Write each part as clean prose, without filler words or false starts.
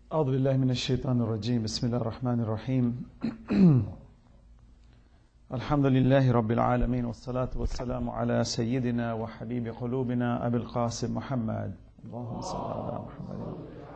أعوذ بالله من الشيطان الرجيم بسم الله الرحمن الرحيم الحمد لله رب العالمين والصلاة والسلام على سيدنا وحبيب قلوبنا أبي القاسم محمد اللهم صل على محمد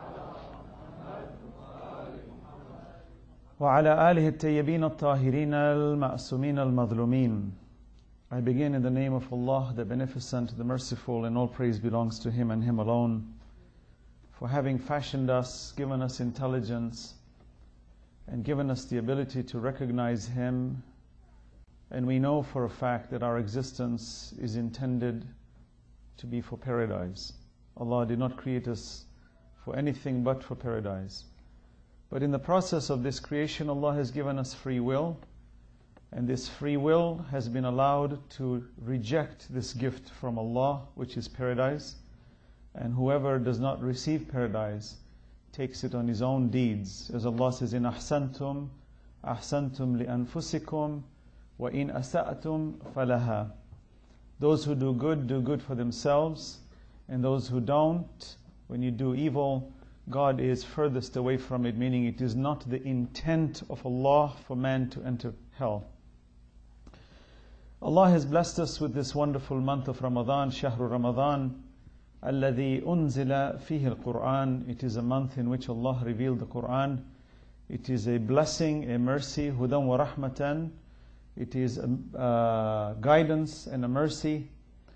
وعلى آله الطيبين الطاهرين المأسومين المظلومين. I begin in the name of Allah, the Beneficent, the Merciful, and all praise belongs to Him and Him alone, for having fashioned us, given us intelligence, and given us the ability to recognize Him. And we know for a fact that our existence is intended to be for paradise. Allah did not create us for anything but for paradise. But in the process of this creation, Allah has given us free will, and this free will has been allowed to reject this gift from Allah, which is paradise. And whoever does not receive paradise takes it on his own deeds. As Allah says, in ahsantum, ahsantum li anfusikum, wa in asa'tum falaha. Those who do good for themselves, and those who don't, when you do evil, God is furthest away from it, meaning it is not the intent of Allah for man to enter hell. Allah has blessed us with this wonderful month of Ramadan, Shahru Ramadan, الذي أنزل فيه القرآن. It is a month in which Allah revealed the Quran. It is a blessing, a mercy, هدى ورحمة. It is a guidance and a mercy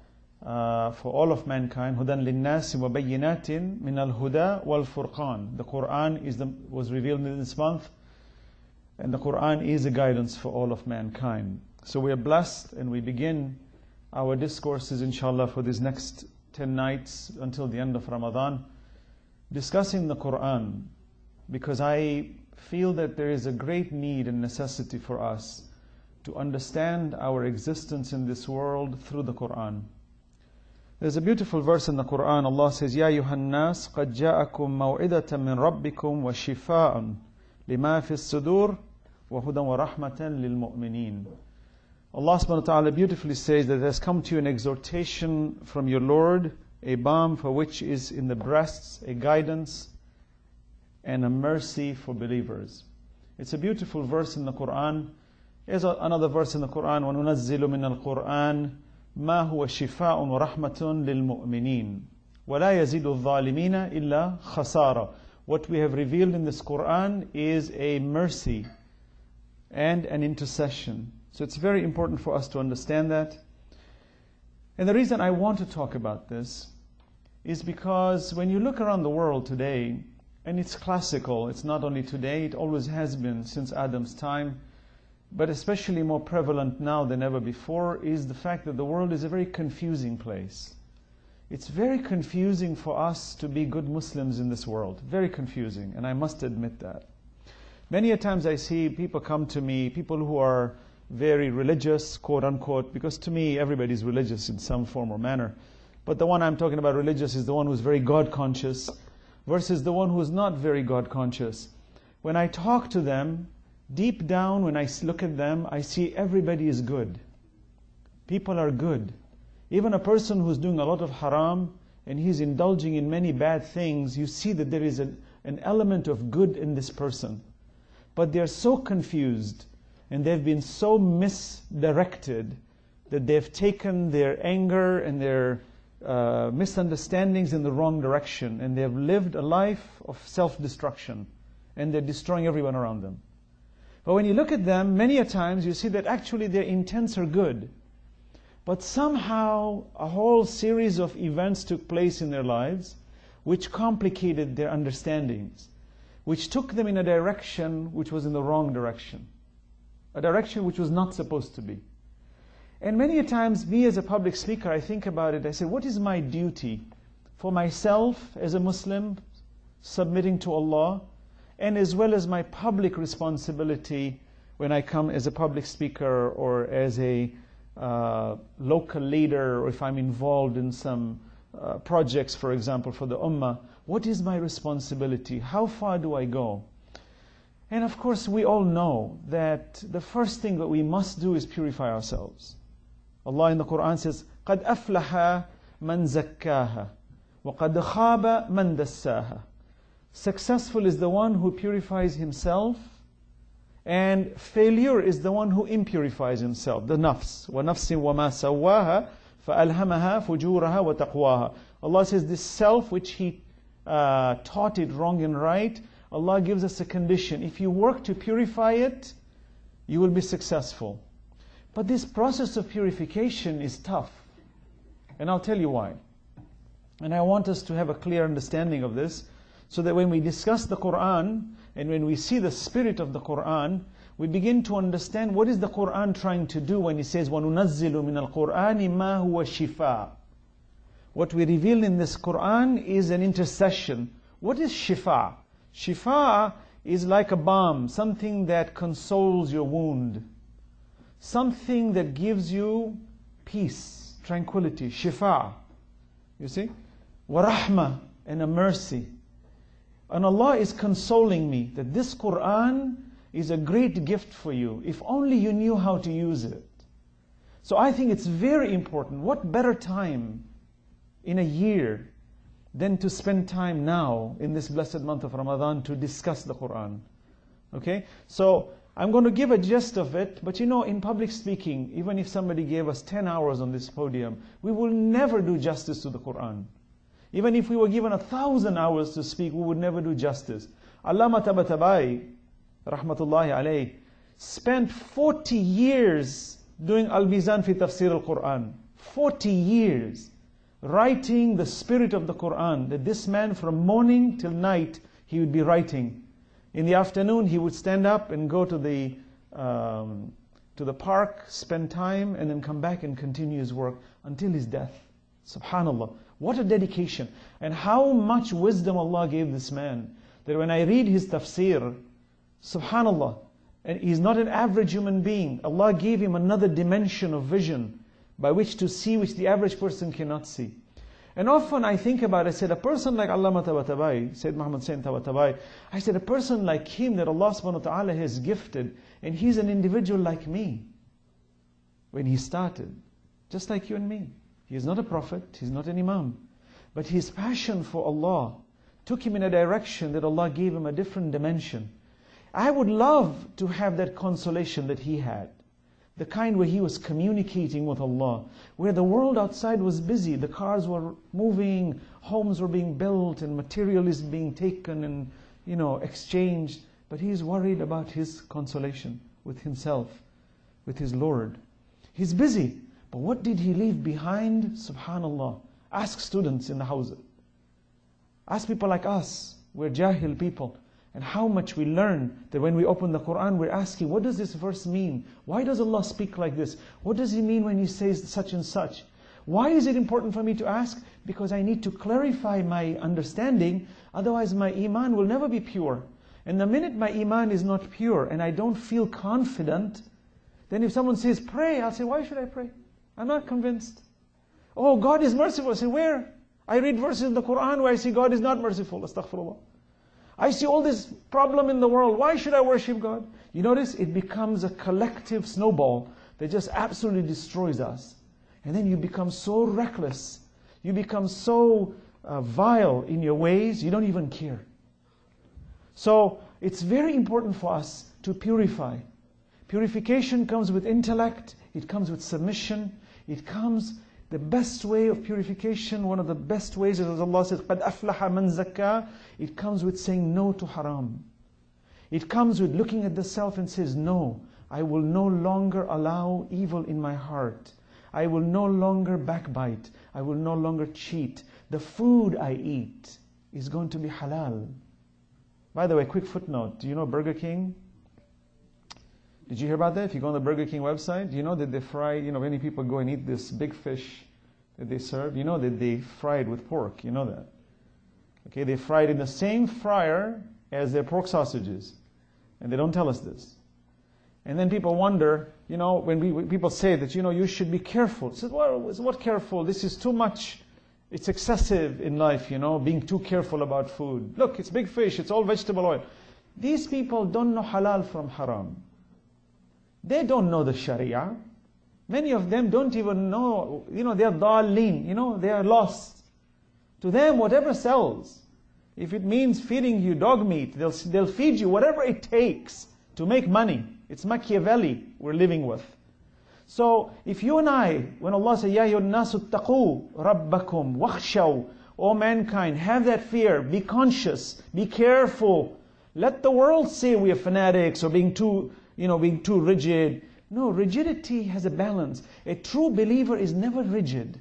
for all of mankind. هدى للناس وبينات من الهدى والفرقان. The Quran was revealed in this month, and the Quran is a guidance for all of mankind. So we are blessed, and we begin our discourses, inshallah, for these next 10 nights until the end of Ramadan, discussing the Quran, because I feel that there is a great need and necessity for us to understand our existence in this world through the Quran. There's a beautiful verse in the Quran. Allah says, Ya ayyuhan nas, qad ja'akum maw'idatan min rabbikum wa shifa'an lima fi as-sudur wa hudan wa rahmatan lil mu'minin. Allah subhanahu wa ta'ala beautifully says that there has come to you an exhortation from your Lord, a balm for which is in the breasts, a guidance and a mercy for believers. It's a beautiful verse in the Quran. There's another verse in the Quran, وَنُنَزِّلُ مِنَ الْقُرْآنِ مَا هُوَ شِفَاءٌ وَرَحْمَةٌ لِلْمُؤْمِنِينَ وَلَا يَزِيدُ الظَّالِمِينَ إِلَّا خَسَارًا. What we have revealed in this Quran is a mercy and an intercession. So it's very important for us to understand that. And the reason I want to talk about this is because when you look around the world today, and it's classical, it's not only today, it always has been since Adam's time, but especially more prevalent now than ever before, is the fact that the world is a very confusing place. It's very confusing for us to be good Muslims in this world. Very confusing, and I must admit that. Many a times I see people come to me, people who are very religious, quote unquote, because to me everybody's religious in some form or manner. But the one I'm talking about religious is the one who's very God conscious versus the one who's not very God conscious. When I talk to them, deep down when I look at them, I see everybody is good. People are good. Even a person who's doing a lot of haram and he's indulging in many bad things, you see that there is an element of good in this person. But they're so confused, and they've been so misdirected that they've taken their anger and their misunderstandings in the wrong direction, and they've lived a life of self-destruction, and they're destroying everyone around them. But when you look at them, many a times you see that actually their intents are good. But somehow a whole series of events took place in their lives which complicated their understandings, which took them in a direction which was in the wrong direction. A direction which was not supposed to be. And many a times, me as a public speaker, I think about it, I say, what is my duty for myself as a Muslim, submitting to Allah, and as well as my public responsibility when I come as a public speaker or as a local leader, or if I'm involved in some projects, for example, for the Ummah. What is my responsibility? How far do I go? And of course, we all know that the first thing that we must do is purify ourselves. Allah in the Quran says, قَدْ أَفْلَحَ مَنْ زَكَّاهَا وَقَدْ خَابَ مَنْ دَسَّاهَا. Successful is the one who purifies himself, and failure is the one who impurifies himself, the nafs. وَنَفْسٍ وَمَا سَوَّاهَا فَأَلْهَمَهَا فُجُورَهَا وَتَقْوَاهَا. Allah says this self which He taught it wrong and right, Allah gives us a condition. If you work to purify it, you will be successful. But this process of purification is tough. And I'll tell you why. And I want us to have a clear understanding of this, so that when we discuss the Quran, and when we see the spirit of the Quran, we begin to understand what is the Quran trying to do when He says, وَنُنَزِّلُ مِنَ الْقُرْآنِ مَا هُوَ شِفَاء. What we reveal in this Quran is an intercession. What is shifa? Shifa is like a balm, something that consoles your wound, something that gives you peace, tranquility, shifa. You see? وَرَحْمَةً, and a mercy. And Allah is consoling me that this Quran is a great gift for you, if only you knew how to use it. So I think it's very important. What better time in a year than to spend time now in this blessed month of Ramadan to discuss the Quran? Okay? So I'm going to give a gist of it, but in public speaking, even if somebody gave us 10 hours on this podium, we will never do justice to the Quran. Even if we were given 1,000 hours to speak, we would never do justice. Allama Tabatabai, rahmatullahi alayh, spent 40 years doing Al-Mizan fi Tafsir al-Quran. 40 years writing the spirit of the Quran, that this man from morning till night, he would be writing. In the afternoon, he would stand up and go to the park, spend time, and then come back and continue his work until his death. Subhanallah. What a dedication. And how much wisdom Allah gave this man, that when I read his tafsir, subhanallah, and he's not an average human being. Allah gave him another dimension of vision by which to see which the average person cannot see. And often I think about it, I said, a person like Allama Tabatabai, Sayyid Muhammad Sayyid Tabatabai, I said, a person like him that Allah subhanahu wa ta'ala has gifted, and he's an individual like me. When he started, just like you and me. He is not a prophet, he's not an imam. But his passion for Allah took him in a direction that Allah gave him a different dimension. I would love to have that consolation that he had. The kind where he was communicating with Allah, where the world outside was busy, the cars were moving, homes were being built, and material is being taken and exchanged. But he's worried about his consolation with himself, with his Lord. He's busy. But what did he leave behind? Subhanallah. Ask students in the house. Ask people like us. We're jahil people. And how much we learn that when we open the Quran, we're asking, what does this verse mean? Why does Allah speak like this? What does He mean when He says such and such? Why is it important for me to ask? Because I need to clarify my understanding. Otherwise my iman will never be pure. And the minute my iman is not pure and I don't feel confident, then if someone says, pray, I'll say, why should I pray? I'm not convinced. Oh, God is merciful. I say, where? I read verses in the Quran where I see God is not merciful. Astaghfirullah. I see all this problem in the world. Why should I worship God? You notice it becomes a collective snowball that just absolutely destroys us. And then you become so reckless. You become so vile in your ways, you don't even care. So it's very important for us to purify. Purification comes with intellect. It comes with submission. It comes, the best way of purification, one of the best ways is, as Allah says, قَدْ أَفْلَحَ مَنْ زَكَّى. It comes with saying no to haram. It comes with looking at the self and says, no, I will no longer allow evil in my heart. I will no longer backbite. I will no longer cheat. The food I eat is going to be halal. By the way, quick footnote. Do you know Burger King? Did you hear about that? If you go on the Burger King website, you know that they fry, many people go and eat this big fish that they serve. You know that they fry it with pork. You know that. Okay, they fry it in the same fryer as their pork sausages. And they don't tell us this. And then people wonder, when people say that, you should be careful. Says, well, what careful? This is too much. It's excessive in life, being too careful about food. Look, it's big fish. It's all vegetable oil. These people don't know halal from haram. They don't know the Sharia. Many of them don't even know, they are dhalleen, they are lost. To them, whatever sells. If it means feeding you dog meat, they'll feed you whatever it takes to make money. It's Machiavelli we're living with. So if you and I, when Allah says, Ya ayyuhan nasu ttaqu rabbakum wakhshaw, O mankind, have that fear, be conscious, be careful. Let the world say we are fanatics or being too rigid. No, rigidity has a balance. A true believer is never rigid.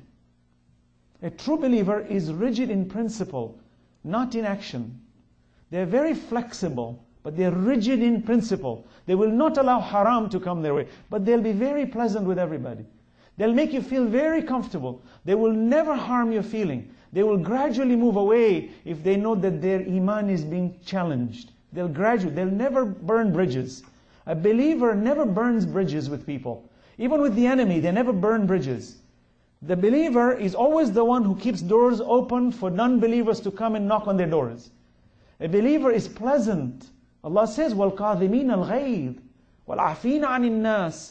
A true believer is rigid in principle, not in action. They're very flexible, but they're rigid in principle. They will not allow haram to come their way, but they'll be very pleasant with everybody. They'll make you feel very comfortable. They will never harm your feeling. They will gradually move away if they know that their iman is being challenged. They'll never burn bridges. A believer never burns bridges with people. Even with the enemy, they never burn bridges. The believer is always the one who keeps doors open for non-believers to come and knock on their doors. A believer is pleasant. Allah says, وَالْقَاذِمِينَ الْغَيْظِ وَالْعَافِينَ عَنِ النَّاسِ.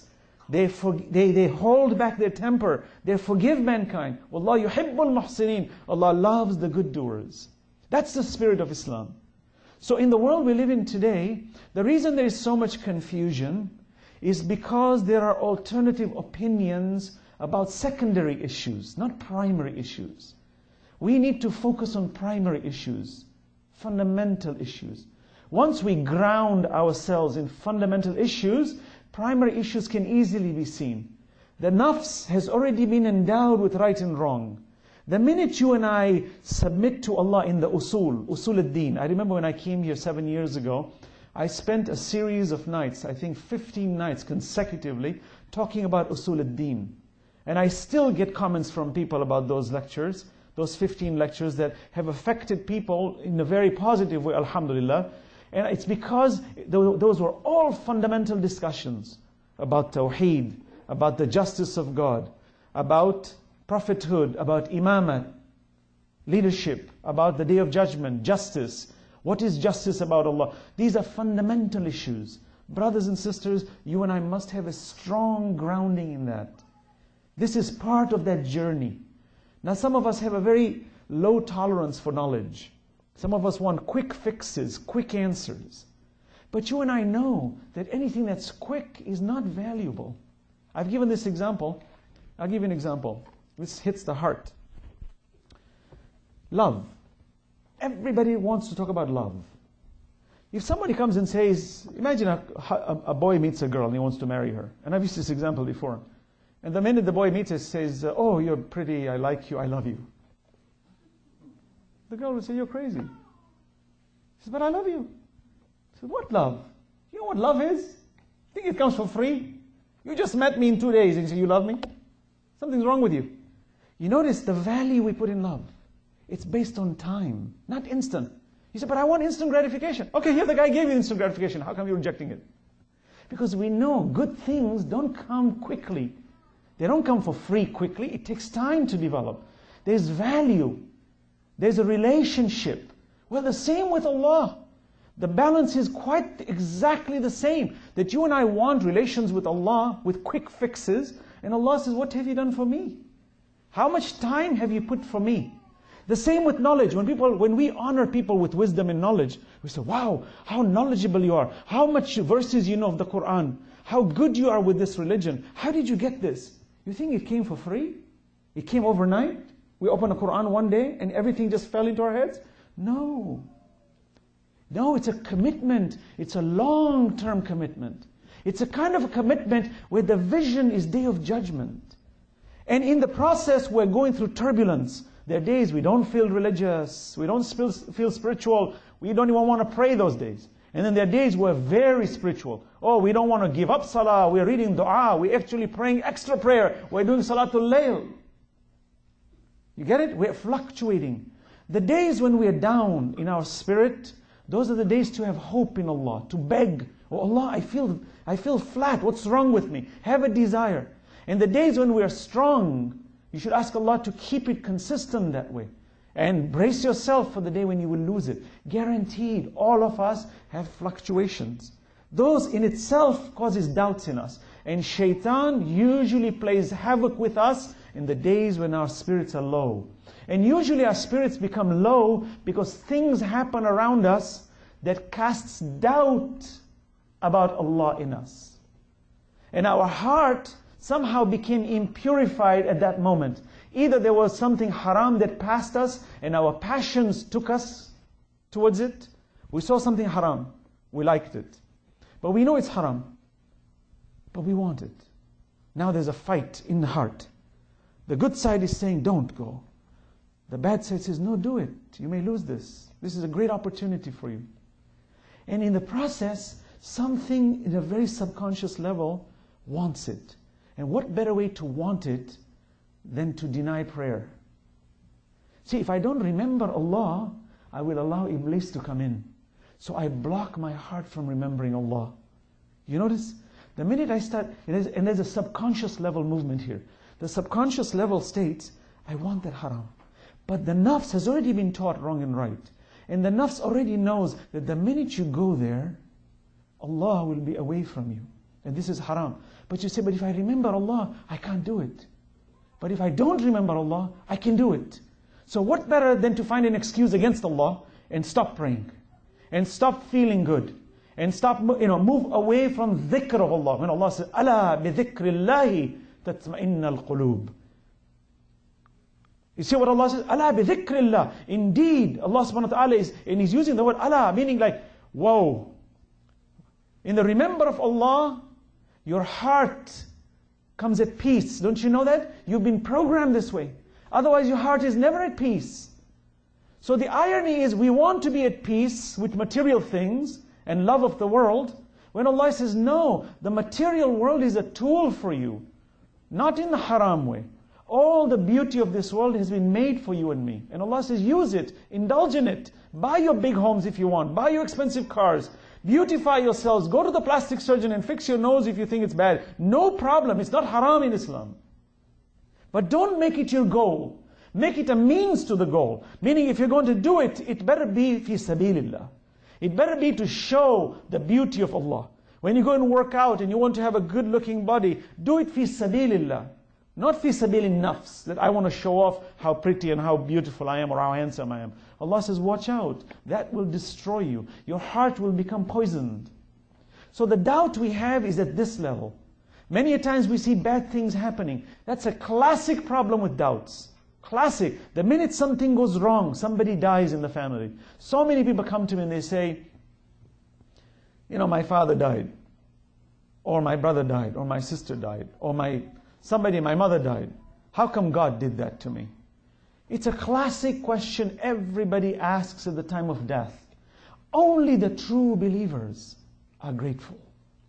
They hold back their temper. They forgive mankind. وَاللَّهُ يُحِبُّ الْمُحْسِنِينَ. Allah loves the good doers. That's the spirit of Islam. So in the world we live in today, the reason there is so much confusion is because there are alternative opinions about secondary issues, not primary issues. We need to focus on primary issues, fundamental issues. Once we ground ourselves in fundamental issues, primary issues can easily be seen. The nafs has already been endowed with right and wrong. The minute you and I submit to Allah in the usul al-din. I remember when I came here 7 years ago, I spent a series of nights, I think 15 nights consecutively, talking about usul al-din. And I still get comments from people about those lectures, those 15 lectures that have affected people in a very positive way, alhamdulillah. And it's because those were all fundamental discussions about tawheed, about the justice of God, about prophethood, about imamat, leadership, about the day of judgment, justice. What is justice about Allah? These are fundamental issues. Brothers and sisters, you and I must have a strong grounding in that. This is part of that journey. Now some of us have a very low tolerance for knowledge. Some of us want quick fixes, quick answers. But you and I know that anything that's quick is not valuable. I've given this example. I'll give you an example. This hits the heart. Love. Everybody wants to talk about love. If somebody comes and says, imagine a boy meets a girl and he wants to marry her. And I've used this example before. And the minute the boy meets her, says, oh, you're pretty, I like you, I love you. The girl would say, you're crazy. He says, but I love you. He says, what love? You know what love is? You think it comes for free? You just met me in 2 days and you say, you love me? Something's wrong with you. You notice the value we put in love. It's based on time, not instant. You say, but I want instant gratification. Okay, here the guy gave you instant gratification. How come you're rejecting it? Because we know good things don't come quickly. They don't come for free quickly. It takes time to develop. There's value. There's a relationship. Well, the same with Allah. The balance is quite exactly the same. That you and I want relations with Allah with quick fixes. And Allah says, what have you done for me? How much time have you put for me? The same with knowledge. When we honor people with wisdom and knowledge, we say, wow, how knowledgeable you are. How much verses you know of the Quran. How good you are with this religion. How did you get this? You think it came for free? It came overnight? We opened the Quran one day and everything just fell into our heads? No. No, it's a commitment. It's a long-term commitment. It's a kind of a commitment where the vision is day of judgment. And in the process, we're going through turbulence. There are days we don't feel religious, we don't feel spiritual, we don't even want to pray those days. And then there are days we're very spiritual. Oh, we don't want to give up salah, we're reading dua, we're actually praying extra prayer, we're doing salatul layl. You get it? We're fluctuating. The days when we are down in our spirit, those are the days to have hope in Allah, to beg, oh Allah, I feel flat, what's wrong with me? Have a desire. And the days when we are strong, you should ask Allah to keep it consistent that way. And brace yourself for the day when you will lose it. Guaranteed, all of us have fluctuations. Those in itself causes doubts in us. And shaitan usually plays havoc with us in the days when our spirits are low. And usually our spirits become low because things happen around us that casts doubt about Allah in us. And our heart somehow became impurified at that moment. Either there was something haram that passed us and our passions took us towards it. We saw something haram, we liked it. But we know it's haram, but we want it. Now there's a fight in the heart. The good side is saying, don't go. The bad side says, no, do it. You may lose this. This is a great opportunity for you. And in the process, something in a very subconscious level wants it. And what better way to want it than to deny prayer? See, if I don't remember Allah, I will allow Iblis to come in. So I block my heart from remembering Allah. You notice? The minute I start, and there's a subconscious level movement here. The subconscious level states, I want that haram. But the nafs has already been taught wrong and right. And the nafs already knows that the minute you go there, Allah will be away from you. And this is haram. But you say, but if I remember Allah, I can't do it. But if I don't remember Allah, I can do it. So what better than to find an excuse against Allah and stop praying? And stop feeling good. And stop, move away from dhikr of Allah. When Allah says, Ala bi dhikrillahi tatma'inna al-qulub. You see what Allah says? Ala bi dhikrillah. Indeed, Allah subhanahu wa ta'ala is, and He's using the word ala, meaning like, whoa. In the remember of Allah, your heart comes at peace. Don't you know that? You've been programmed this way. Otherwise your heart is never at peace. So the irony is we want to be at peace with material things and love of the world, when Allah says, no, the material world is a tool for you. Not in the haram way. All the beauty of this world has been made for you and me. And Allah says, use it, indulge in it. Buy your big homes if you want. Buy your expensive cars. Beautify yourselves. Go to the plastic surgeon and fix your nose if you think it's bad. No problem. It's not haram in Islam. But don't make it your goal. Make it a means to the goal. Meaning if you're going to do it, it better be fi sabilillah. It better be to show the beauty of Allah. When you go and work out and you want to have a good looking body, do it fi sabilillah. Not fi sabilin nafs, that I want to show off how pretty and how beautiful I am or how handsome I am. Allah says, watch out. That will destroy you. Your heart will become poisoned. So the doubt we have is at this level. Many a times we see bad things happening. That's a classic problem with doubts. Classic. The minute something goes wrong, somebody dies in the family. So many people come to me and they say, my father died, or my brother died, or my sister died, or my mother died. How come God did that to me? It's a classic question everybody asks at the time of death. Only the true believers are grateful.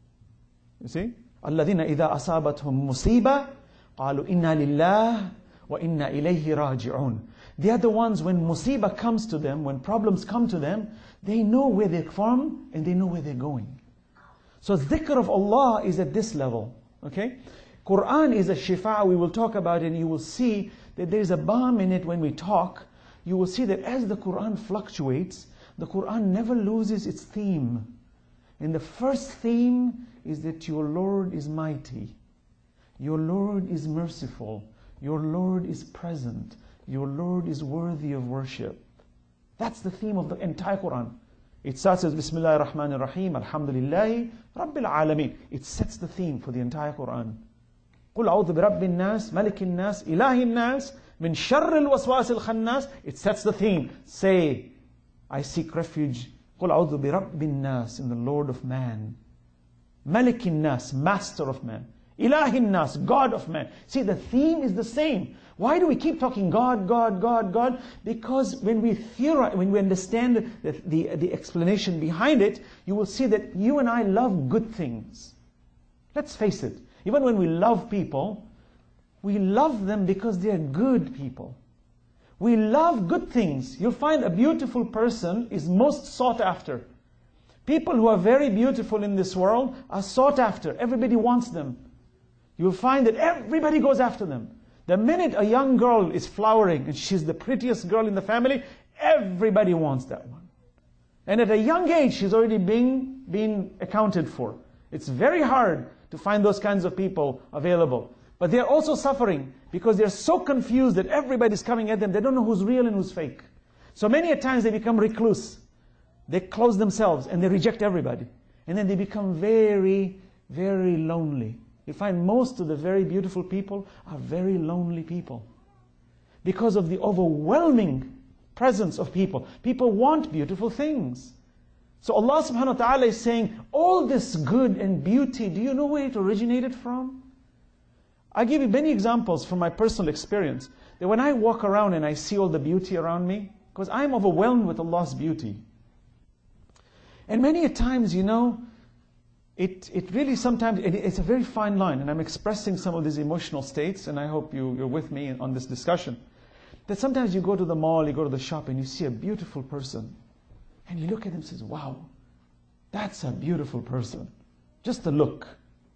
You see? الَّذِينَ إِذَا أَصَابَتْهُمْ مُصِيبَةٌ قَالُوا إِنَّا لِلَّهِ وَإِنَّا إِلَيْهِ رَاجِعُونَ. They are the ones when musibah comes to them, when problems come to them, they know where they're from and they know where they're going. So dhikr of Allah is at this level. Okay? Quran is a shifa. We will talk about it and you will see that there is a balm in it when we talk. You will see that as the Quran fluctuates, the Quran never loses its theme. And the first theme is that your Lord is mighty. Your Lord is merciful. Your Lord is present. Your Lord is worthy of worship. That's the theme of the entire Quran. It starts as Bismillahir Rahmanir Rahim, Alhamdulillahi Rabbil Alameen. It sets the theme for the entire Quran. قُلْ أَعُوذُ بِرَبِّ النَّاسِ مَلِكِ النَّاسِ إِلَهِ النَّاسِ مِنْ شَرِّ الْوَسْوَاسِ الْخَنَّاسِ. It sets the theme. Say, I seek refuge. قُلْ أَعُوذُ بِرَبِّ النَّاسِ, in the Lord of man. مَلِكِ النَّاسِ, master of man. إِلَهِ النَّاسِ, God of man. See, the theme is the same. Why do we keep talking God, God, God, God? Because when we theorize, when we understand the explanation behind it, you will see that you and I love good things. Let's face it. Even when we love people, we love them because they are good people. We love good things. You'll find a beautiful person is most sought after. People who are very beautiful in this world are sought after. Everybody wants them. You'll find that everybody goes after them. The minute a young girl is flowering and she's the prettiest girl in the family, everybody wants that one. And at a young age, she's already being accounted for. It's very hard to find those kinds of people available. But they are also suffering because they are so confused that everybody's coming at them. They don't know who's real and who's fake. So many a times they become recluse. They close themselves and they reject everybody. And then they become very, very lonely. You find most of the very beautiful people are very lonely people. Because of the overwhelming presence of people. People want beautiful things. So Allah subhanahu wa ta'ala is saying, all this good and beauty, do you know where it originated from? I give you many examples from my personal experience. That when I walk around and I see all the beauty around me, because I'm overwhelmed with Allah's beauty. And many a times, you know, it really sometimes, it's a very fine line, and I'm expressing some of these emotional states, and I hope you're with me on this discussion. That sometimes you go to the mall, you go to the shop, and you see a beautiful person, and you look at him and says, wow, that's a beautiful person. Just the look.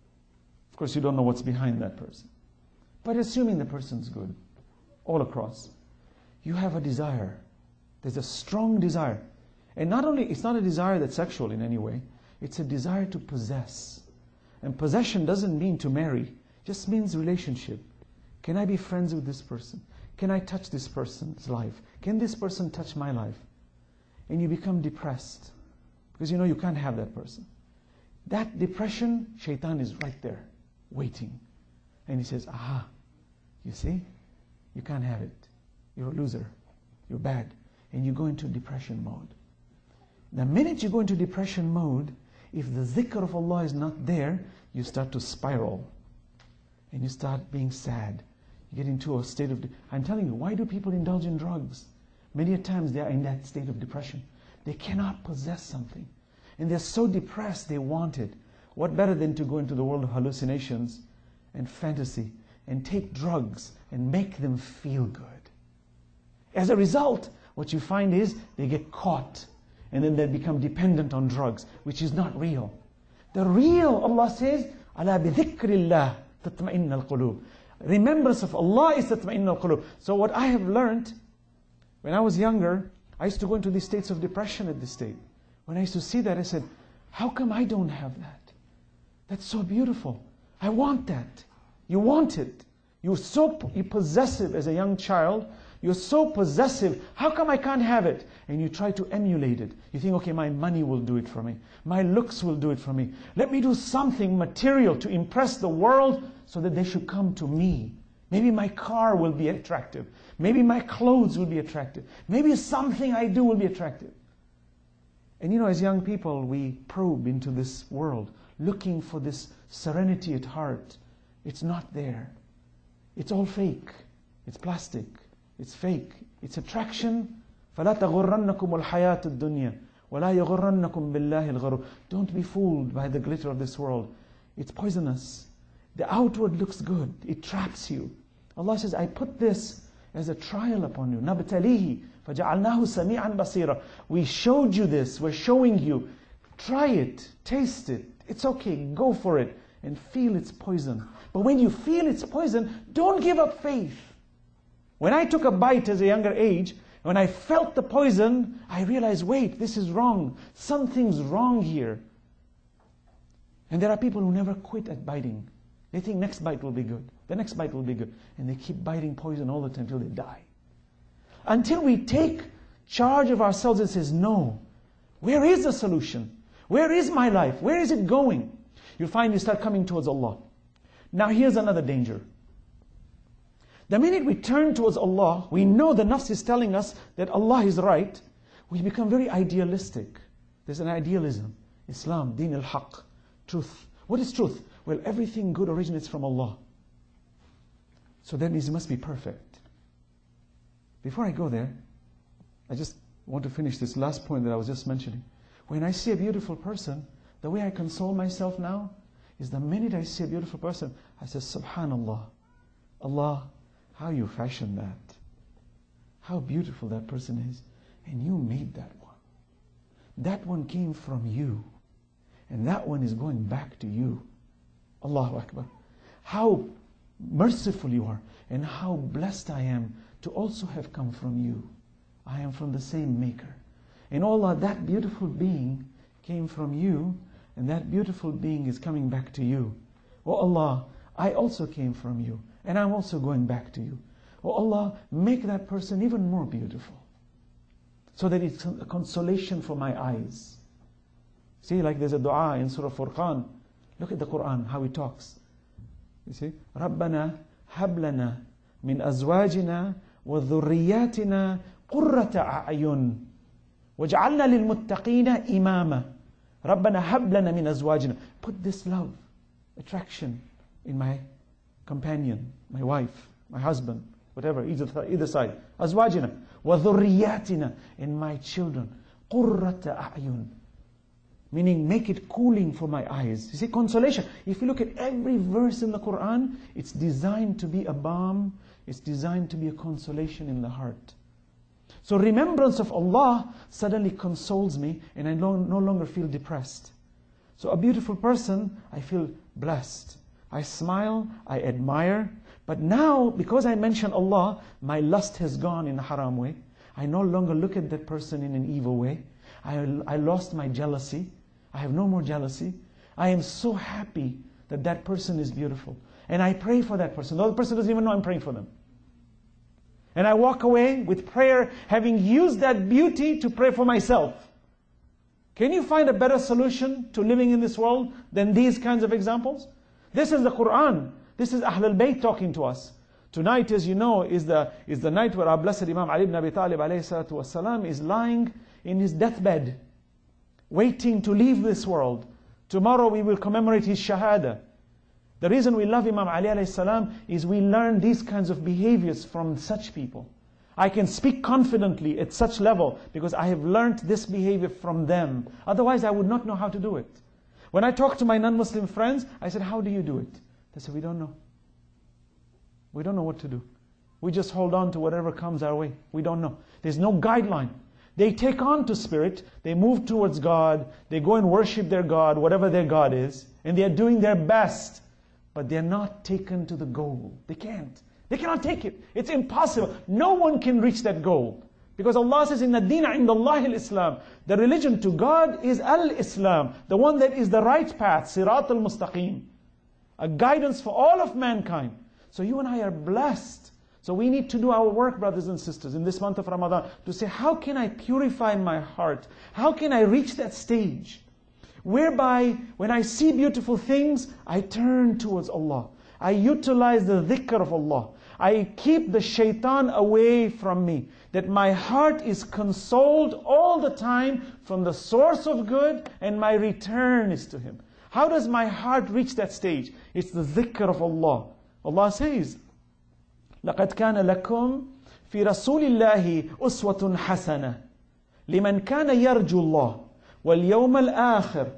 Of course, you don't know what's behind that person. But assuming the person's good, all across, you have a desire. There's a strong desire. And not only, it's not a desire that's sexual in any way, it's a desire to possess. And possession doesn't mean to marry, it just means relationship. Can I be friends with this person? Can I touch this person's life? Can this person touch my life? And you become depressed. Because you know you can't have that person. That depression, shaitan is right there, waiting. And he says, aha, you see? You can't have it. You're a loser. You're bad. And you go into depression mode. The minute you go into depression mode, if the zikr of Allah is not there, you start to spiral. And you start being sad. You get into a state of... I'm telling you, why do people indulge in drugs? Many a times they are in that state of depression. They cannot possess something. And they're so depressed, they want it. What better than to go into the world of hallucinations and fantasy and take drugs and make them feel good? As a result, what you find is they get caught. And then they become dependent on drugs, which is not real. The real, Allah says, أَلَا بِذِكْرِ اللَّهِ تَطْمَئِنَّ الْقُلُوبِ. Remembrance of Allah is تَطْمَئِنَّ الْقُلُوبِ. So what I have learned, when I was younger, I used to go into these states of depression at this state. When I used to see that, I said, how come I don't have that? That's so beautiful. I want that. You want it. You're possessive as a young child. You're so possessive. How come I can't have it? And you try to emulate it. You think, okay, my money will do it for me. My looks will do it for me. Let me do something material to impress the world so that they should come to me. Maybe my car will be attractive. Maybe my clothes will be attractive. Maybe something I do will be attractive. And you know, as young people, we probe into this world, looking for this serenity at heart. It's not there. It's all fake. It's plastic. It's fake. It's attraction. فَلَا تَغُرَّنَّكُمُ الْحَيَاةُ الدُّنْيَا وَلَا يَغُرَّنَّكُمْ بِاللَّهِ الْغَرُورِ. Don't be fooled by the glitter of this world. It's poisonous. The outward looks good. It traps you. Allah says, I put this as a trial upon you. نَبْتَلِيهِ فَجَعَلْنَاهُ سَمِيعًا بَصِيرًا. We showed you this. We're showing you. Try it. Taste it. It's okay. Go for it. And feel its poison. But when you feel its poison, don't give up faith. When I took a bite as a younger age, when I felt the poison, I realized, wait, this is wrong. Something's wrong here. And there are people who never quit at biting. They think next bite will be good. The next bite will be good. And they keep biting poison all the time until they die. Until we take charge of ourselves and says, no, where is the solution? Where is my life? Where is it going? You'll find you start coming towards Allah. Now here's another danger. The minute we turn towards Allah, we know the nafs is telling us that Allah is right. We become very idealistic. There's an idealism. Islam, Deen al-Haq, truth. What is truth? Well, everything good originates from Allah. So that means it must be perfect. Before I go there, I just want to finish this last point that I was just mentioning. When I see a beautiful person, the way I console myself now is the minute I see a beautiful person, I say, Subhanallah, Allah, how you fashioned that. How beautiful that person is. And you made that one. That one came from you. And that one is going back to you. Allahu Akbar. How merciful you are. And how blessed I am to also have come from you. I am from the same maker. And Allah, that beautiful being came from you. And that beautiful being is coming back to you. Oh Allah, I also came from you, and I'm also going back to you. Oh Allah, make that person even more beautiful, so that it's a consolation for my eyes. See, like there's a dua in Surah Furqan. Look at the Quran, how it talks. You see, رَبَّنَا هَبْ لَنَا مِنْ أَزْوَاجِنَا وَذُرِّيَّاتِنَا قُرَّةَ أَعْيُنٍ وَاجْعَلْنَا لِلْمُتَّقِينَ إِمَامًا رَبَّنَا هَبْ لَنَا مِنْ أَزْوَاجِنَا. Put this love, attraction in my companion, my wife, my husband, whatever, either side. أَزْوَاجِنَا وَذُرِّيَّاتِنَا, in my children. قُرَّةَ أَعْيُنٍ, meaning make it cooling for my eyes. You see, consolation. If you look at every verse in the Quran, it's designed to be a balm, it's designed to be a consolation in the heart. So remembrance of Allah suddenly consoles me, and I no longer feel depressed. So a beautiful person, I feel blessed. I smile, I admire. But now, because I mention Allah, my lust has gone in a haram way. I no longer look at that person in an evil way. I lost my jealousy. I have no more jealousy. I am so happy that that person is beautiful. And I pray for that person. The other person doesn't even know I'm praying for them. And I walk away with prayer, having used that beauty to pray for myself. Can you find a better solution to living in this world than these kinds of examples? This is the Quran. This is Ahlul Bayt talking to us. Tonight, as you know, is the night where our blessed Imam Ali ibn Abi Talib ﷺ is lying in his deathbed, waiting to leave this world. Tomorrow we will commemorate his shahada. The reason we love Imam Ali ﷺ is we learn these kinds of behaviors from such people. I can speak confidently at such level because I have learned this behavior from them. Otherwise I would not know how to do it. When I talk to my non-Muslim friends, I said, how do you do it? They said, we don't know. We don't know what to do. We just hold on to whatever comes our way. We don't know. There's no guideline. They take on to spirit, they move towards God, they go and worship their God, whatever their God is, and they are doing their best, but they're not taken to the goal. They can't. They cannot take it. It's impossible. No one can reach that goal. Because Allah says, Inna dina indallahi al-Islam. The religion to God is al-Islam, the one that is the right path, Sirat al-Mustaqim. A guidance for all of mankind. So you and I are blessed. So we need to do our work, brothers and sisters, in this month of Ramadan, to say, how can I purify my heart? How can I reach that stage? Whereby, when I see beautiful things, I turn towards Allah. I utilize the dhikr of Allah. I keep the shaitan away from me. That my heart is consoled all the time from the source of good, and my return is to Him. How does my heart reach that stage? It's the dhikr of Allah. Allah says, لَقَدْ كَانَ لَكُمْ فِي رَسُولِ اللَّهِ أُسْوَةٌ حَسَنَةٌ لِمَنْ كَانَ يَرْجُو اللَّهِ وَالْيَوْمَ الْآخِرِ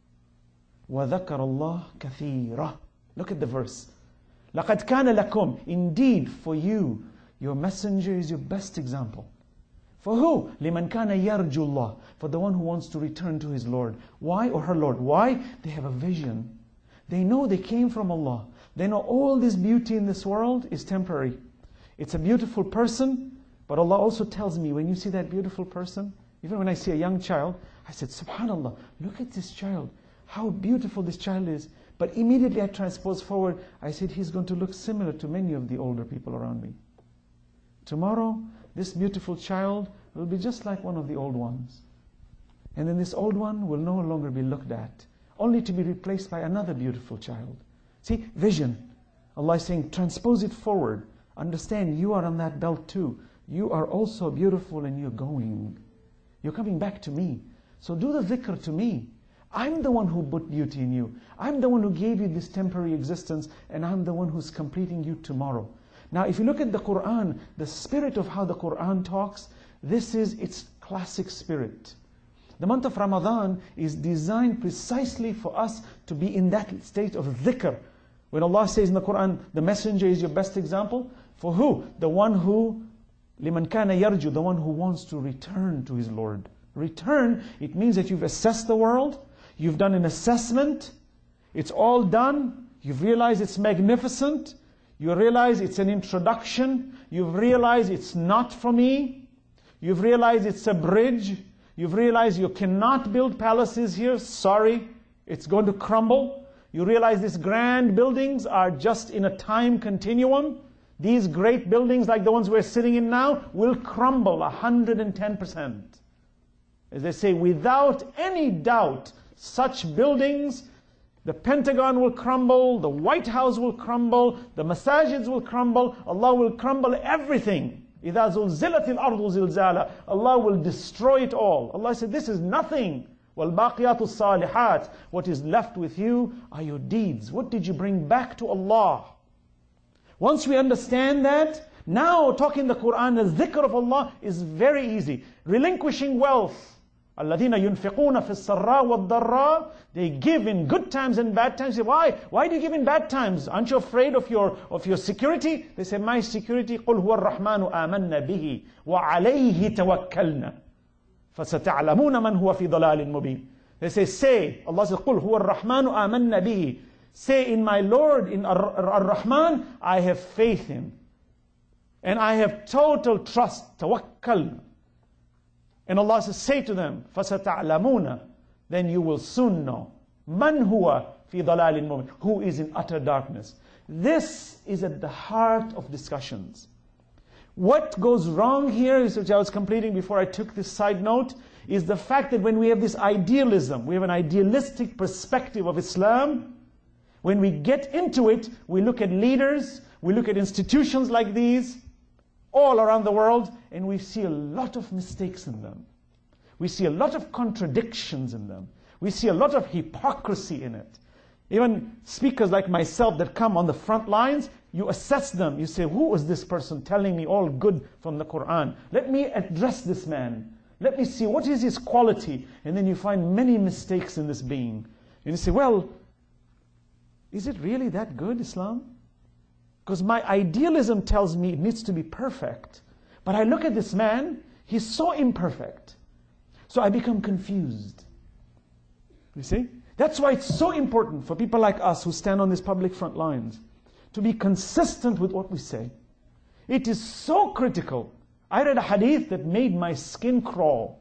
وَذَكَرَ اللَّهَ كَثِيرًا. Look at the verse. لَقَدْ كَانَ لَكُمْ. Indeed, for you, your messenger is your best example. For who? لِمَنْ كَانَ يَرْجُو اللَّهِ. For the one who wants to return to his Lord. Why? Or her Lord. Why? They have a vision. They know they came from Allah. They know all this beauty in this world is temporary. It's a beautiful person, but Allah also tells me, when you see that beautiful person, even when I see a young child, I said, SubhanAllah, look at this child. How beautiful this child is. But immediately I transpose forward, I said, he's going to look similar to many of the older people around me. Tomorrow, this beautiful child will be just like one of the old ones. And then this old one will no longer be looked at, only to be replaced by another beautiful child. See, vision. Allah is saying, transpose it forward. Understand, you are on that belt too. You are also beautiful and you're going. You're coming back to me. So do the dhikr to me. I'm the one who put beauty in you. I'm the one who gave you this temporary existence, and I'm the one who's completing you tomorrow. Now, if you look at the Quran, the spirit of how the Quran talks, this is its classic spirit. The month of Ramadan is designed precisely for us to be in that state of dhikr. When Allah says in the Quran, the messenger is your best example. For who? The one who, لِمَنْ كَانَ يَرْجُو, the one who wants to return to his Lord. Return, it means that you've assessed the world, you've done an assessment, it's all done, you've realized it's magnificent, you realize it's an introduction, you've realized it's not for me, you've realized it's a bridge, you've realized you cannot build palaces here, sorry, it's going to crumble. You realize these grand buildings are just in a time continuum. These great buildings like the ones we're sitting in now will crumble 110%. As they say, without any doubt, such buildings, the Pentagon will crumble, the White House will crumble, the masajids will crumble, Allah will crumble everything. إِذَا زُلْزِلَتِ الْأَرْضُ زِلْزَالًا. Allah will destroy it all. Allah said, this is nothing. وَالْبَاقِيَاتُ الصَّالِحَاتِ. What is left with you are your deeds. What did you bring back to Allah? Once we understand that, now talking the Quran, the dhikr of Allah is very easy. Relinquishing wealth. الَّذِينَ يُنْفِقُونَ فِي السَّرَّاءِ وَالضَّرَّاءِ. They give in good times and bad times. Say, why? Why do you give in bad times? Aren't you afraid of your security? They say, my security, قُلْ هُوَ الرَّحْمَنُ آمَنَّ بِهِ وَعَلَيْهِ تَوَكَّلْنَا فَسَتَعْلَمُونَ مَنْ هُوَ فِي ضَلَالٍ مُبِينٍ. They say, Allah says, قُلْ هُوَ الرَّحْمَنُ آمَنَّ بِهِ. Say, in my Lord, in Ar-Rahman, I have faith in. And I have total trust, tawakkal. And Allah says, say to them, فَسَتَعْلَمُونَ. Then you will soon know. مَنْ هُوَ فِي ضَلَالٍ مُبِينٍ. Who is in utter darkness. This is at the heart of discussions. What goes wrong here, which I was completing before I took this side note, is the fact that when we have this idealism, we have an idealistic perspective of Islam. When we get into it, we look at leaders, we look at institutions like these, all around the world, and we see a lot of mistakes in them. We see a lot of contradictions in them. We see a lot of hypocrisy in it. Even speakers like myself that come on the front lines, you assess them. You say, who is this person telling me all good from the Quran? Let me address this man. Let me see what is his quality. And then you find many mistakes in this being. And you say, well, is it really that good, Islam? Because my idealism tells me it needs to be perfect. But I look at this man, he's so imperfect. So I become confused. You see? That's why it's so important for people like us who stand on these public front lines to be consistent with what we say. It is so critical. I read a hadith that made my skin crawl.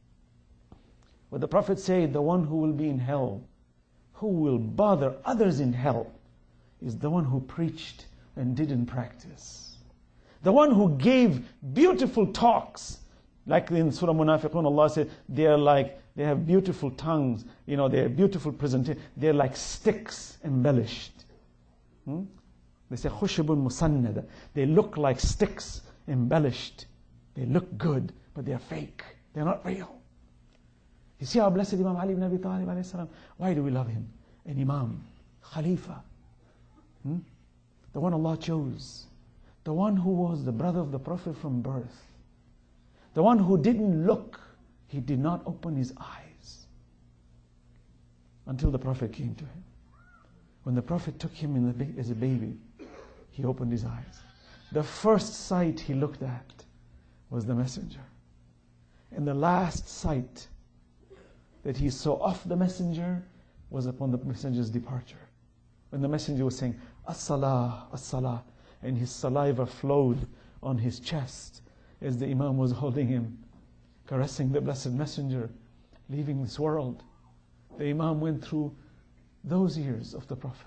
Where the Prophet said, the one who will be in hell, who will bother others in hell, is the one who preached and didn't practice. The one who gave beautiful talks. Like in Surah Munafiqun, Allah said, they have beautiful tongues, they have beautiful presentation. They're like sticks embellished. They say, Khushubun musannada. They look like sticks embellished. They look good, but they're fake. They're not real. You see our blessed Imam Ali ibn Abi Talib alayhi salam. Why do we love him? An Imam, Khalifa. The one Allah chose. The one who was the brother of the Prophet from birth. The one who didn't look. He did not open his eyes until the Prophet came to him. When the Prophet took him as a baby, he opened his eyes. The first sight he looked at was the messenger. And the last sight that he saw of the messenger was upon the messenger's departure. When the messenger was saying, As-salah, as-salah, and his saliva flowed on his chest as the Imam was holding him, caressing the blessed messenger, leaving this world. The Imam went through those years of the Prophet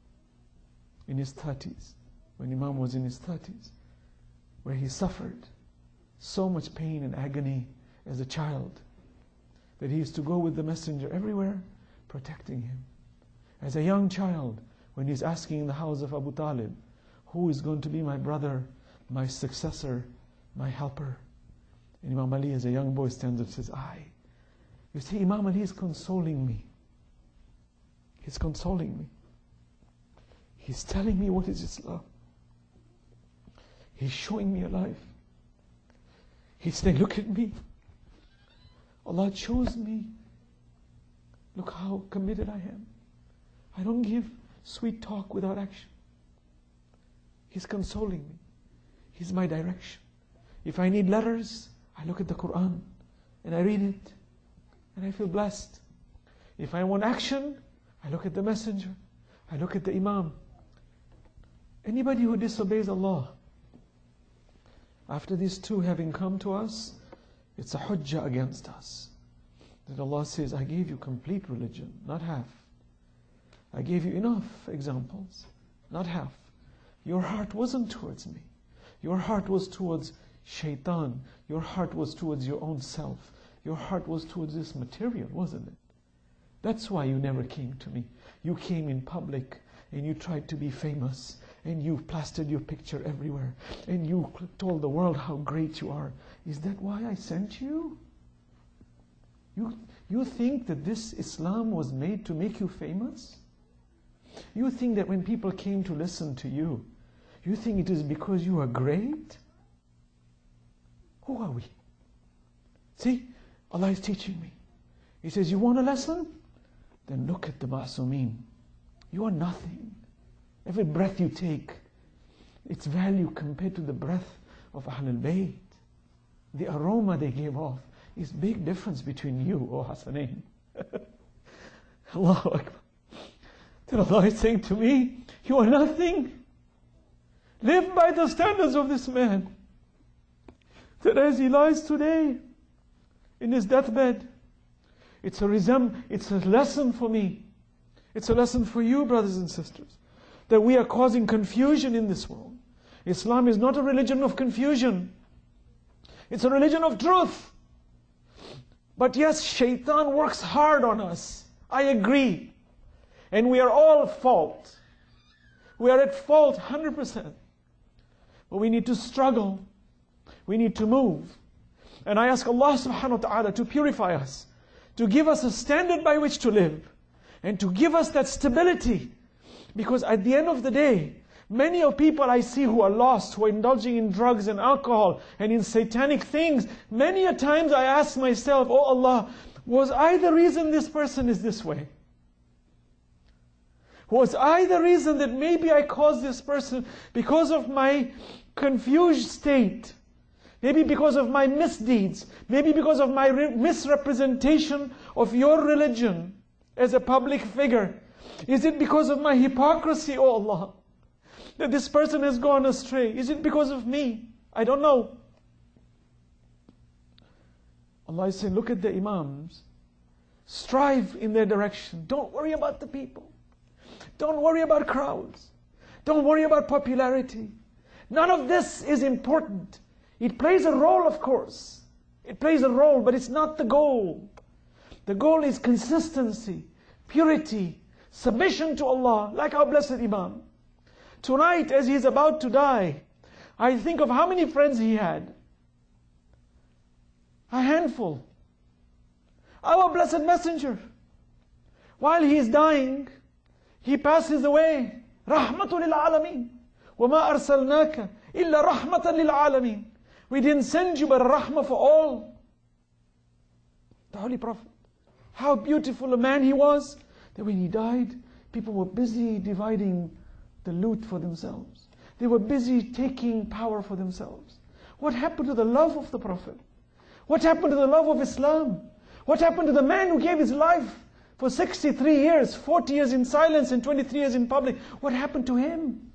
in his 30s, when Imam was in his 30s, where he suffered so much pain and agony as a child, that he used to go with the messenger everywhere, protecting him. As a young child, when he's asking in the house of Abu Talib, who is going to be my brother, my successor, my helper? And Imam Ali, as a young boy, stands up and says, I. You see, Imam Ali is consoling me. He's consoling me. He's telling me what is Islam. He's showing me a life. He's saying, look at me. Allah chose me. Look how committed I am. I don't give sweet talk without action. He's consoling me. He's my direction. If I need letters, I look at the Quran and I read it and I feel blessed. If I want action, I look at the messenger. I look at the Imam. Anybody who disobeys Allah, after these two having come to us, it's a hujjah against us. That Allah says, I gave you complete religion, not half. I gave you enough examples, not half. Your heart wasn't towards me. Your heart was towards shaitan. Your heart was towards your own self. Your heart was towards this material, wasn't it? That's why you never came to me. You came in public and you tried to be famous and you plastered your picture everywhere and you told the world how great you are. Is that why I sent you? You think that this Islam was made to make you famous? You think that when people came to listen to you, you think it is because you are great? Who are we? See, Allah is teaching me. He says, you want a lesson? Then look at the Ma'sumin. You are nothing. Every breath you take, its value compared to the breath of Ahlul Bayt. The aroma they gave off is big difference between you, O Hasanain. Allahu Akbar. Then Allah is saying to me, you are nothing. Live by the standards of this man. That as he lies today in his deathbed, it's a lesson for me. It's a lesson for you, brothers and sisters, that we are causing confusion in this world. Islam is not a religion of confusion. It's a religion of truth. But yes, shaitan works hard on us. I agree. And we are all at fault. We are at fault 100%. But we need to struggle. We need to move. And I ask Allah subhanahu wa ta'ala to purify us, to give us a standard by which to live, and to give us that stability. Because at the end of the day, many of people I see who are lost, who are indulging in drugs and alcohol and in satanic things, many a times I ask myself, oh Allah, was I the reason this person is this way? Was I the reason that maybe I caused this person because of my confused state? Maybe because of my misdeeds. Maybe because of my misrepresentation of your religion as a public figure. Is it because of my hypocrisy, oh Allah, that this person has gone astray? Is it because of me? I don't know. Allah is saying, look at the Imams. Strive in their direction. Don't worry about the people. Don't worry about crowds. Don't worry about popularity. None of this is important. It plays a role, of course. It plays a role, but it's not the goal. The goal is consistency, purity, submission to Allah, like our blessed Imam. Tonight, as he is about to die, I think of how many friends he had. A handful. Our blessed Messenger, while he is dying, he passes away. Rahmatul lil alameen. وَمَا أَرْسَلْنَاكَ إِلَّا رَحْمَةً لِلْعَالَمِينَ. We didn't send you but a rahmah for all. The Holy Prophet. How beautiful a man he was, that when he died, people were busy dividing the loot for themselves. They were busy taking power for themselves. What happened to the love of the Prophet? What happened to the love of Islam? What happened to the man who gave his life for 63 years, 40 years in silence and 23 years in public? What happened to him?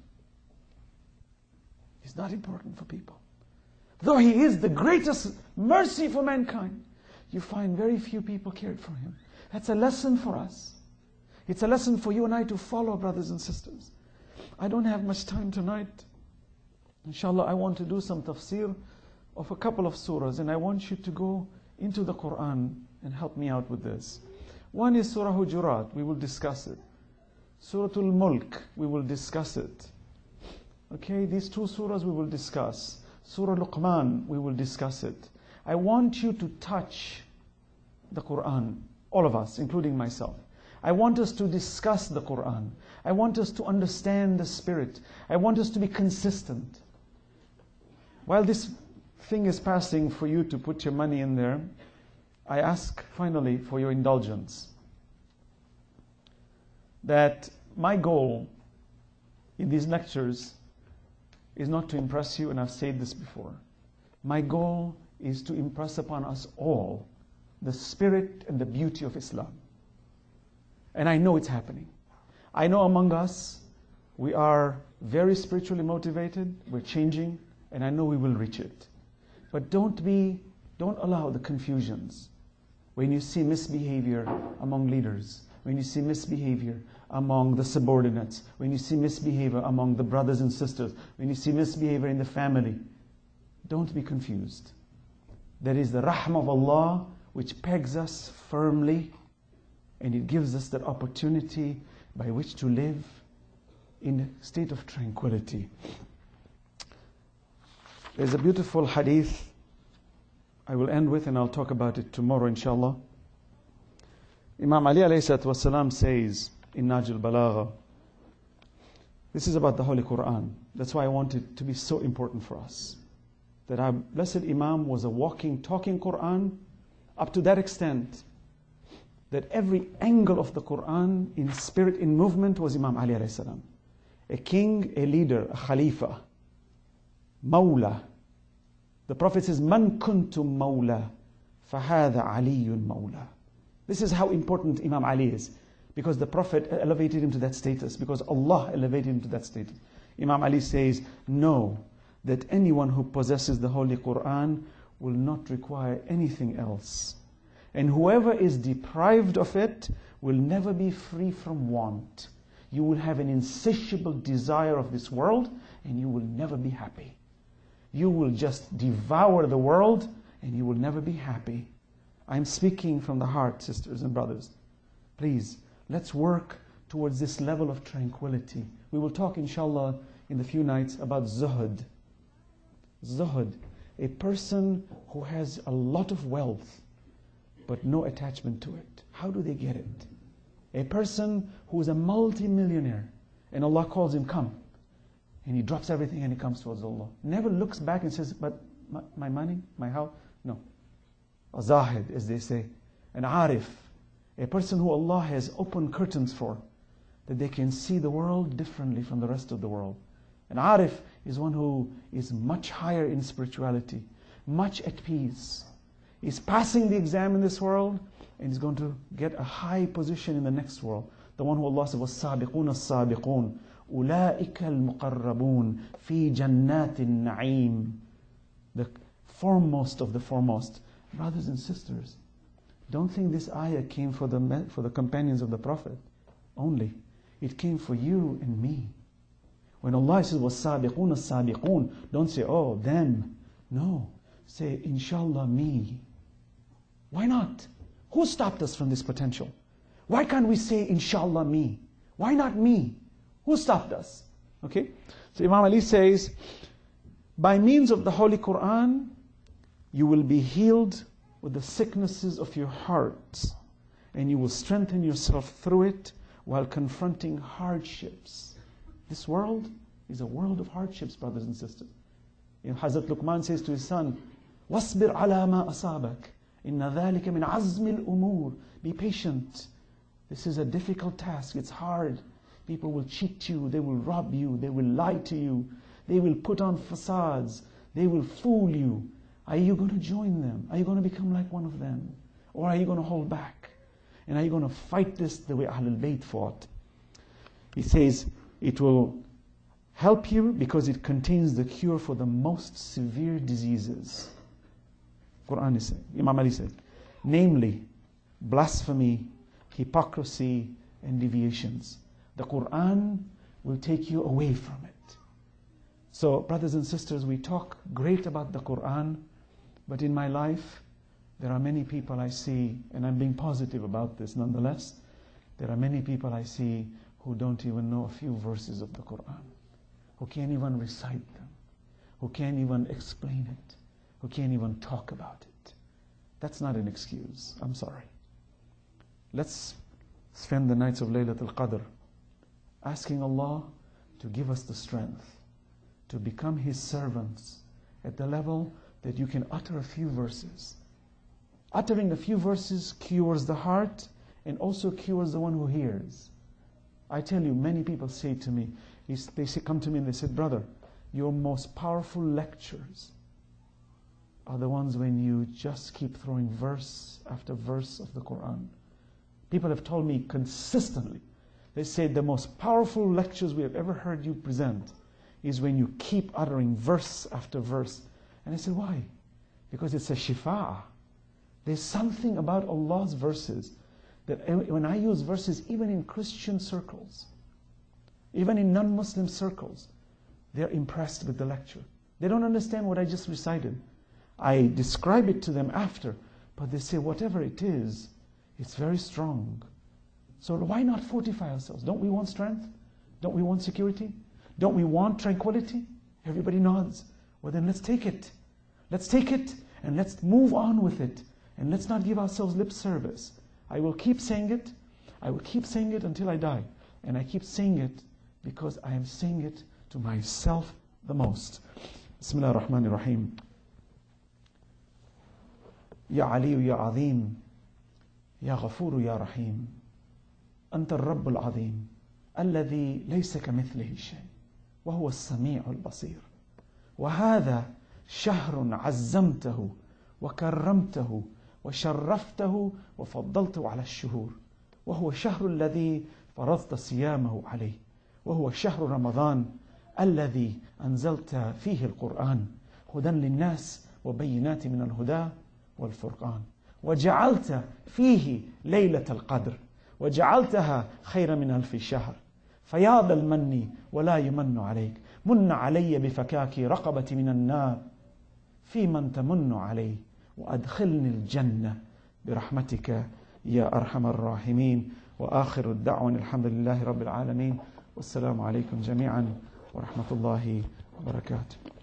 He's not important for people. Though he is the greatest mercy for mankind, you find very few people cared for him. That's a lesson for us. It's a lesson for you and I to follow, brothers and sisters. I don't have much time tonight. Inshallah, I want to do some tafsir of a couple of surahs, and I want you to go into the Quran and help me out with this. One is Surah Hujurat, we will discuss it. Surah Al-Mulk, we will discuss it. Okay, these two surahs we will discuss. Surah Luqman, we will discuss it. I want you to touch the Quran, all of us, including myself. I want us to discuss the Quran. I want us to understand the spirit. I want us to be consistent. While this thing is passing for you to put your money in there, I ask finally for your indulgence. That my goal in these lectures is not to impress you, and I've said this before. My goal is to impress upon us all the spirit and the beauty of Islam. And I know it's happening. I know among us, we are very spiritually motivated, we're changing, and I know we will reach it. But don't allow the confusions. When you see misbehavior among leaders, when you see misbehavior among the subordinates, when you see misbehavior among the brothers and sisters, when you see misbehavior in the family, don't be confused. There is the rahmah of Allah which pegs us firmly, and it gives us that opportunity by which to live in a state of tranquility. There's a beautiful hadith I will end with, and I'll talk about it tomorrow inshallah. Imam Ali alayhi salatu wasalam says in Nahj al-Balagha, this is about the Holy Quran. That's why I want it to be so important for us. That our blessed Imam was a walking, talking Quran up to that extent that every angle of the Quran in spirit, in movement, was Imam Ali alayhi salam. A king, a leader, a khalifa, mawla. The Prophet says, Man kuntum mawla, fahadha aliyun mawla. This is how important Imam Ali is. Because the Prophet elevated him to that status. Because Allah elevated him to that status. Imam Ali says, know that anyone who possesses the Holy Quran will not require anything else. And whoever is deprived of it will never be free from want. You will have an insatiable desire of this world, and you will never be happy. You will just devour the world, and you will never be happy. I'm speaking from the heart, sisters and brothers. Please, let's work towards this level of tranquility. We will talk, inshallah, in the few nights about zuhud. Zuhud, a person who has a lot of wealth, but no attachment to it. How do they get it? A person who is a multi-millionaire, and Allah calls him, come. And he drops everything and he comes towards Allah. Never looks back and says, but my money, my house? No. A zahid, as they say. An arif. A person who Allah has opened curtains for, that they can see the world differently from the rest of the world. An arif is one who is much higher in spirituality, much at peace. He's passing the exam in this world, and he's going to get a high position in the next world. The one who Allah said was Sabiqun as-Sabiqun, Ulaika al-Muqarrabun fi Jannatin Na'im. The foremost of the foremost. Brothers and sisters, don't think this ayah came for the companions of the Prophet only. It came for you and me. When Allah says was Sabiqun as-Sabiqun, don't say, oh, them. No. Say, inshallah, me. Why not? Who stopped us from this potential? Why can't we say, inshallah, me? Why not me? Who stopped us? Okay? So Imam Ali says, by means of the Holy Quran, you will be healed with the sicknesses of your heart, and you will strengthen yourself through it while confronting hardships. This world is a world of hardships, brothers and sisters. Hazrat Luqman says to his son, وَاصْبِرْ عَلَى مَا أَصَابَكَ إِنَّ ذَلِكَ مِنْ عَزْمِ الْأُمُورِ. Be patient. This is a difficult task. It's hard. People will cheat you. They will rob you. They will lie to you. They will put on facades. They will fool you. Are you going to join them? Are you going to become like one of them? Or are you going to hold back? And are you going to fight this the way Ahlul Bayt fought? He says, it will help you because it contains the cure for the most severe diseases. Quran is saying, Imam Ali said, namely, blasphemy, hypocrisy, and deviations. The Quran will take you away from it. So, brothers and sisters, we talk great about the Quran, but in my life, there are many people I see, and I'm being positive about this nonetheless, there are many people I see who don't even know a few verses of the Quran, who can't even recite them, who can't even explain it, who can't even talk about it. That's not an excuse. I'm sorry. Let's spend the nights of Laylatul Qadr asking Allah to give us the strength to become His servants at the level that you can utter a few verses. Uttering a few verses cures the heart and also cures the one who hears. I tell you, many people say to me, come to me and they said, brother, your most powerful lectures are the ones when you just keep throwing verse after verse of the Quran. People have told me consistently, they say the most powerful lectures we have ever heard you present is when you keep uttering verse after verse. And I said, why? Because it's a shifa. There's something about Allah's verses that when I use verses, even in Christian circles, even in non-Muslim circles, they're impressed with the lecture. They don't understand what I just recited. I describe it to them after, but they say, whatever it is, it's very strong. So why not fortify ourselves? Don't we want strength? Don't we want security? Don't we want tranquility? Everybody nods. Well, then let's take it. Let's take it and let's move on with it. And let's not give ourselves lip service. I will keep saying it. I will keep saying it until I die. And I keep saying it because I am saying it to myself the most. Bismillah ar-Rahman ar-Rahim. Ya Aliyu ya Azim. Ya Ghafuru ya Rahim. أنت الرب العظيم الذي ليس كمثله شيء وهو السميع البصير وهذا شهر عزمته وكرمته وشرفته وفضلته على الشهور وهو شهر الذي فرضت صيامه عليه وهو شهر رمضان الذي أنزلت فيه القرآن هدى للناس وبينات من الهدى والفرقان وجعلت فيه ليلة القدر وجعلتها خير من 1000 شهر فيا ذا المن ولا يمن عليك من علي بفكاك رقبتي من النار في من تمن عليه وأدخلني الجنة برحمتك يا أرحم الراحمين وآخر الدعوة الحمد لله رب العالمين والسلام عليكم جميعا ورحمة الله وبركاته.